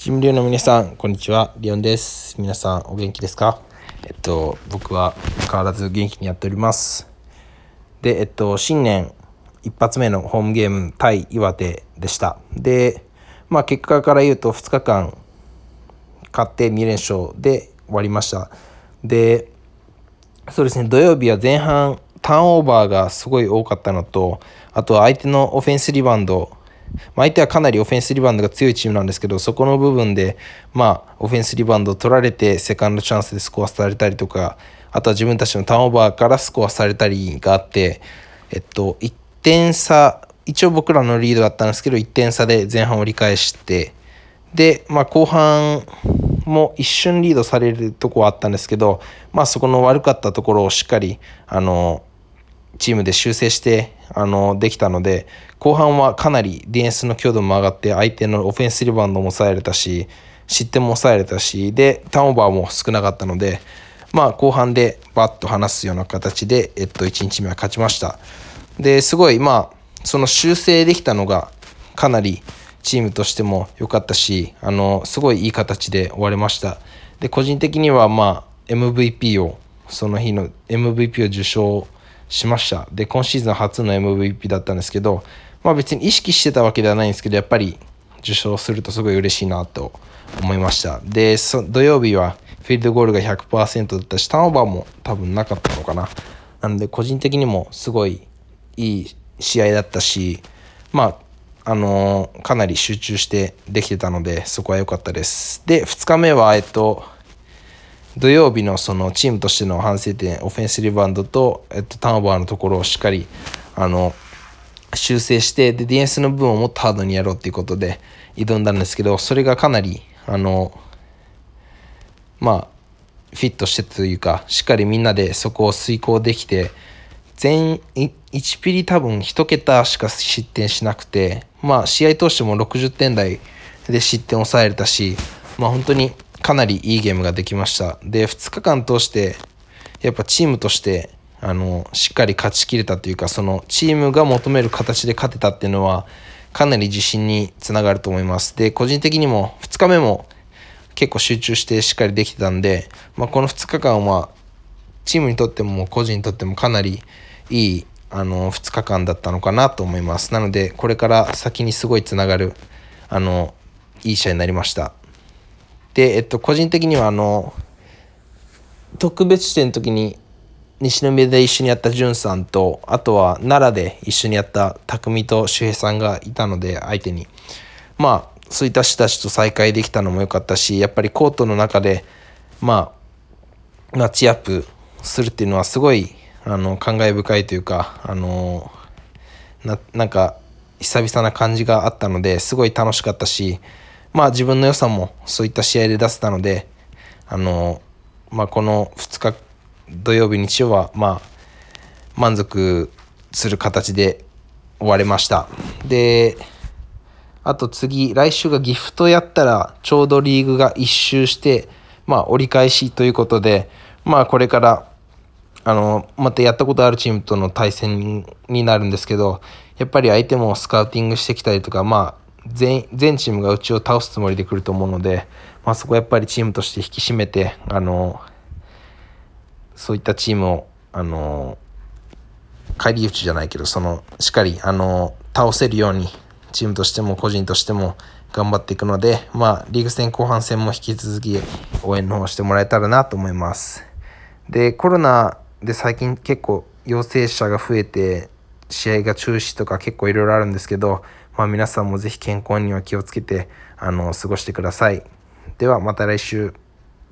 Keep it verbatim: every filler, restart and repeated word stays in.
ジムリオの皆さん、こんにちは。リオンです。皆さん、お元気ですか？えっと、僕は変わらず元気にやっております。で、えっと、新年一発目のホームゲーム、対岩手でした。で、まあ、結果から言うと、ふつかかん勝ってに連勝で終わりました。で、そうですね、土曜日は前半、ターンオーバーがすごい多かったのと、あと相手のオフェンスリバウンド、相手はかなりオフェンスリバウンドが強いチームなんですけど、そこの部分で、まあ、オフェンスリバウンドを取られて、セカンドチャンスでスコアされたりとか、あとは自分たちのターンオーバーからスコアされたりがあって、えっと、いってん差、一応僕らのリードだったんですけど、いってん差で前半折り返して、で、まあ、後半も一瞬リードされるとこはあったんですけど、まあ、そこの悪かったところをしっかり、あの、チームで修正してあのできたので、後半はかなりディフェンスの強度も上がって相手のオフェンスリバウンドも抑えれたし、失点も抑えれたし、でターンオーバーも少なかったので、まあ、後半でバッと離すような形で、えっと、いちにちめは勝ちました。ですごい、まあ、その修正できたのがかなりチームとしても良かったし、あのすごいいい形で終われました。で個人的には、まあ、エムブイピー をその日の エムブイピー を受賞しました。で今シーズン初の エムブイピー だったんですけど、まあ、別に意識してたわけではないんですけど、やっぱり受賞するとすごい嬉しいなと思いました。で土曜日はフィールドゴールが ひゃくパーセント だったし、ターンオーバーも多分なかったのかな。なので個人的にもすごいいい試合だったし、まああのー、かなり集中してできてたので、そこは良かったです。でふつかめはえっと土曜日のそのチームとしての反省点、オフェンスリバウンドと、えっと、ターンオーバーのところをしっかりあの修正して、でディフェンスの部分をもっとハードにやろうということで挑んだんですけど、それがかなりあのまあフィットしてというか、しっかりみんなでそこを遂行できて、全いちピリ多分いち桁しか失点しなくて、まあ試合通してもろくじゅってん台で失点を抑えれたし、まあ本当にかなりいいゲームができました。でふつかかん通してやっぱチームとしてあのしっかり勝ちきれたというか、そのチームが求める形で勝てたっていうのはかなり自信につながると思います。で個人的にもふつかめも結構集中してしっかりできてたんで、まあ、このふつかかんはチームにとっても個人にとってもかなりいいあのふつかかんだったのかなと思います。なのでこれから先にすごいつながるあのいい試合になりました。で、えっと、個人的にはあの特別視点の時に西宮で一緒にやったじゅんさんと、あとは奈良で一緒にやった匠と周平さんがいたので、相手にまあそういった人たちと再会できたのも良かったし、やっぱりコートの中でまあマッチアップするっていうのはすごいあの感慨深いというか、あのななんか久々な感じがあったので、すごい楽しかったし、まあ自分の良さもそういった試合で出せたので、あの、まあ、このふつか土曜日日曜はまあ満足する形で終われました。であと次来週が岐阜とやったらちょうどリーグが一周して、まあ折り返しということで、まあこれからあのまたやったことあるチームとの対戦になるんですけど、やっぱり相手もスカウティングしてきたりとか、まあ全全チームがうちを倒すつもりで来ると思うので、まあ、そこはやっぱりチームとして引き締めて、あのそういったチームをあの返り討ちじゃないけど、そのしっかりあの倒せるようにチームとしても個人としても頑張っていくので、まあリーグ戦後半戦も引き続き応援の方してもらえたらなと思います。でコロナで最近結構陽性者が増えて試合が中止とか結構いろいろあるんですけど、まあ、皆さんもぜひ健康には気をつけてあの過ごしてください。ではまた来週。